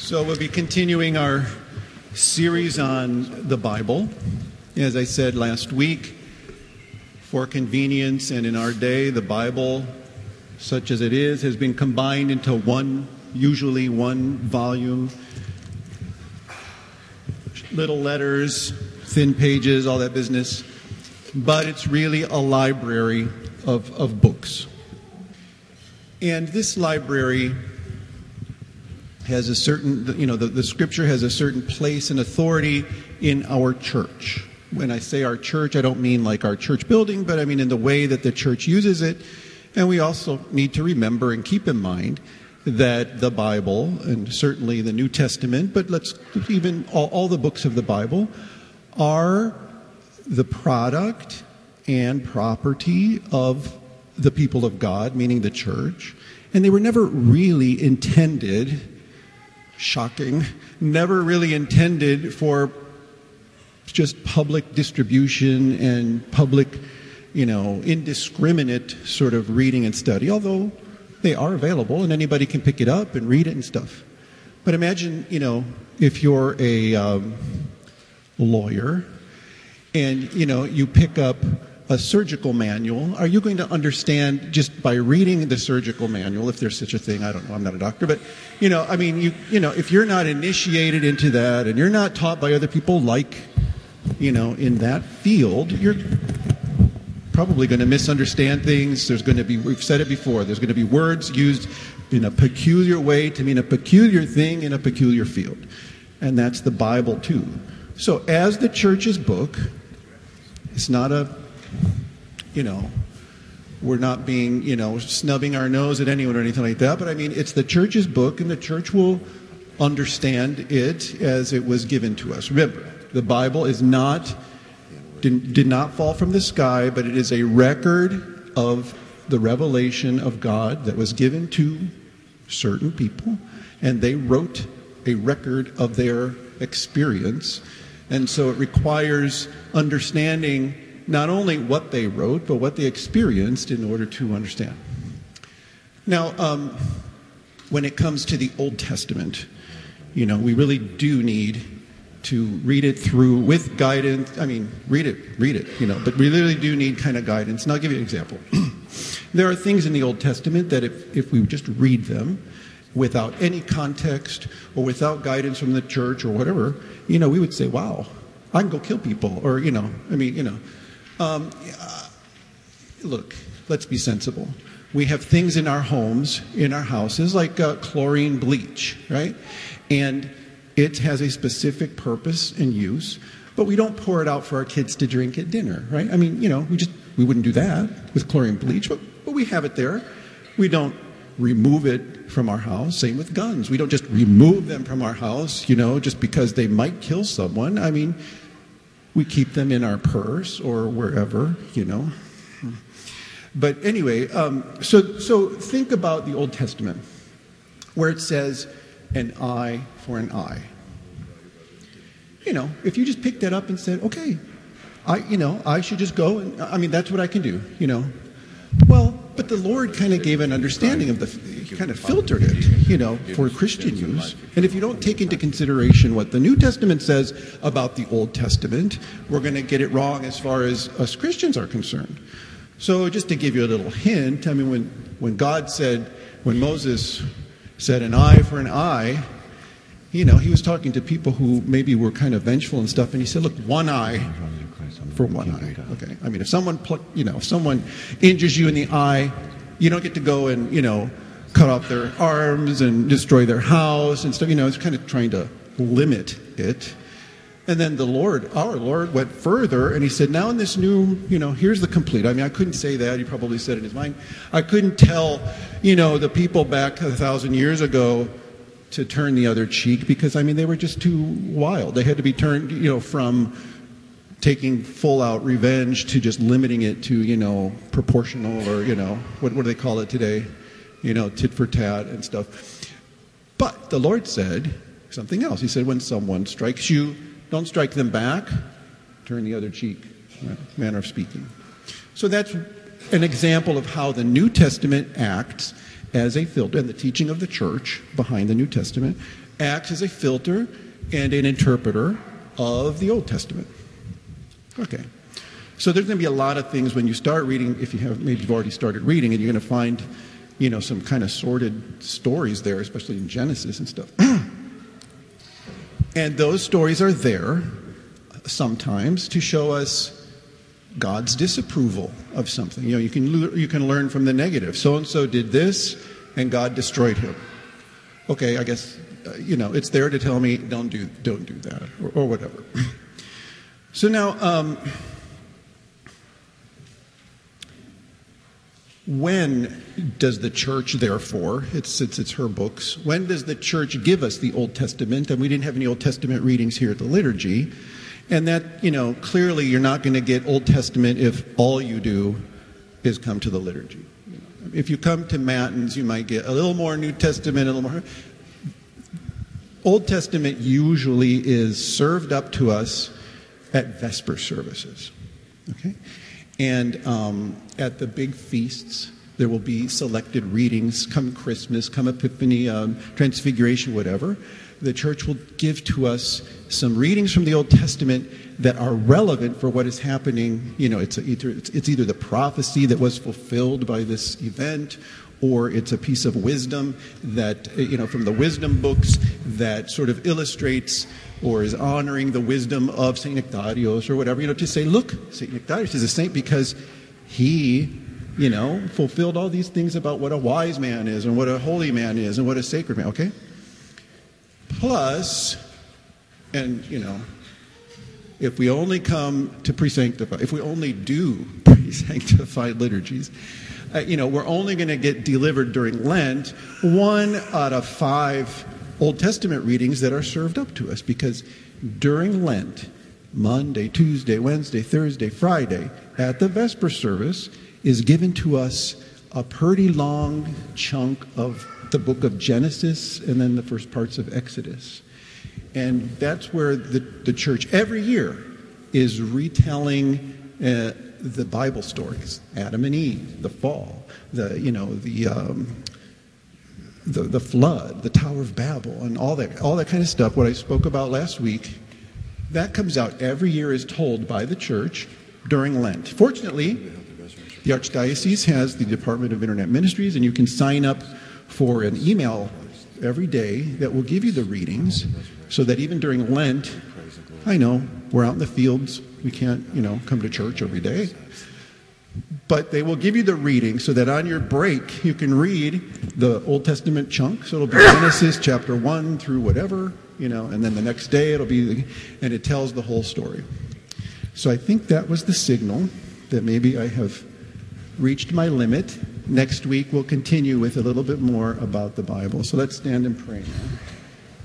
So we'll be continuing our series on the Bible. As I said last week, for convenience and in our day, the Bible, such as it is, has been combined into usually one volume. Little letters, thin pages, all that business. But it's really a library of books. And this library has a certain, the Scripture has a certain place and authority in our church. When I say our church, I don't mean like our church building, but I mean in the way that the church uses it. And we also need to remember and keep in mind that the Bible, and certainly the New Testament, but let's even all the books of the Bible, are the product and property of the people of God, meaning the church. And they were never really intended, shocking, never really intended for just public distribution and public, indiscriminate sort of reading and study, although they are available and anybody can pick it up and read it and stuff. But imagine, if you're a lawyer and, you pick up a surgical manual, are you going to understand just by reading the surgical manual, if there's such a thing? I don't know, I'm not a doctor, but, if you're not initiated into that and you're not taught by other people like, in that field, you're probably going to misunderstand things. There's going to be, we've said it before, there's going to be words used in a peculiar way to mean a peculiar thing in a peculiar field. And that's the Bible too. So as the church's book, it's not we're not being, snubbing our nose at anyone or anything like that, but I mean, it's the church's book, and the church will understand it as it was given to us. Remember, the Bible did not fall from the sky, but it is a record of the revelation of God that was given to certain people, and they wrote a record of their experience. And so it requires understanding not only what they wrote, but what they experienced in order to understand. Now, when it comes to the Old Testament, we really do need to read it through with guidance. I mean, read it, but we really do need kind of guidance. And I'll give you an example. There are things in the Old Testament that if we just read them without any context or without guidance from the church or whatever, we would say, wow, I can go kill people. Or, look, let's be sensible. We have things in our homes, in our houses, like chlorine bleach, right? And it has a specific purpose and use, but we don't pour it out for our kids to drink at dinner, right? I mean, we wouldn't do that with chlorine bleach, but we have it there. We don't remove it from our house. Same with guns. We don't just remove them from our house, just because they might kill someone. I mean, we keep them in our purse or wherever, But anyway, so think about the Old Testament, where it says, an eye for an eye. If you just picked that up and said, okay, I should just go, and that's what I can do, Well, but the Lord kind of gave an understanding of he kind of filtered it, for Christian use. And if you don't take into consideration what the New Testament says about the Old Testament, we're going to get it wrong as far as us Christians are concerned. So just to give you a little hint, when Moses said an eye for an eye, he was talking to people who maybe were kind of vengeful and stuff, and he said, look, one eye for one eye. Okay. I mean, if someone injures you in the eye, you don't get to go and, cut off their arms and destroy their house and stuff. It's kind of trying to limit it. And then our Lord went further, and he said, now in this new, here's the complete. I mean, I couldn't say that. He probably said it in his mind. I couldn't tell, the people back 1,000 years ago to turn the other cheek because, they were just too wild. They had to be turned, from taking full-out revenge to just limiting it to, proportional or, what do they call it today? Tit for tat and stuff. But the Lord said something else. He said, when someone strikes you, don't strike them back, turn the other cheek, manner of speaking. So that's an example of how the New Testament acts as a filter, and the teaching of the church behind the New Testament acts as a filter and an interpreter of the Old Testament. Okay. So there's going to be a lot of things when you start reading, if you have, maybe you've already started reading, and you're going to find, some kind of sordid stories there, especially in Genesis and stuff. And those stories are there sometimes to show us God's disapproval of something. You can learn from the negative. So-and-so did this, and God destroyed him. Okay, I guess, it's there to tell me don't do that, or whatever. So now, when does the church, therefore, since it's her books, when does the church give us the Old Testament? And we didn't have any Old Testament readings here at the liturgy. And that, clearly you're not going to get Old Testament if all you do is come to the liturgy. If you come to Matins, you might get a little more New Testament, a little more. Old Testament usually is served up to us at Vesper services. Okay? And at the big feasts, there will be selected readings, come Christmas, come Epiphany, Transfiguration, whatever. The church will give to us some readings from the Old Testament that are relevant for what is happening. It's either the prophecy that was fulfilled by this event, or it's a piece of wisdom that, from the wisdom books that sort of illustrates or is honoring the wisdom of St. Nectarios or whatever, to say, look, St. Nectarios is a saint because he, fulfilled all these things about what a wise man is and what a holy man is and what a sacred man, okay? Plus, and, if we only come to pre-sanctified, if we only do pre-sanctified liturgies, we're only going to get delivered during Lent 1 out of 5 Old Testament readings that are served up to us, because during Lent, Monday, Tuesday, Wednesday, Thursday, Friday, at the Vesper service, is given to us a pretty long chunk of the book of Genesis and then the first parts of Exodus. And that's where the church every year is retelling the Bible stories, Adam and Eve, the fall, the flood, the Tower of Babel, and all that kind of stuff, what I spoke about last week. That comes out every year, is told by the church during Lent. Fortunately, the Archdiocese has the Department of Internet Ministries, and you can sign up for an email every day that will give you the readings, so that even during Lent, I know, we're out in the fields, we can't, come to church every day. But they will give you the reading so that on your break you can read the Old Testament chunk. So it'll be Genesis chapter 1 through whatever, and then the next day it'll be, and it tells the whole story. So I think that was the signal that maybe I have reached my limit. Next week we'll continue with a little bit more about the Bible. So let's stand and pray now.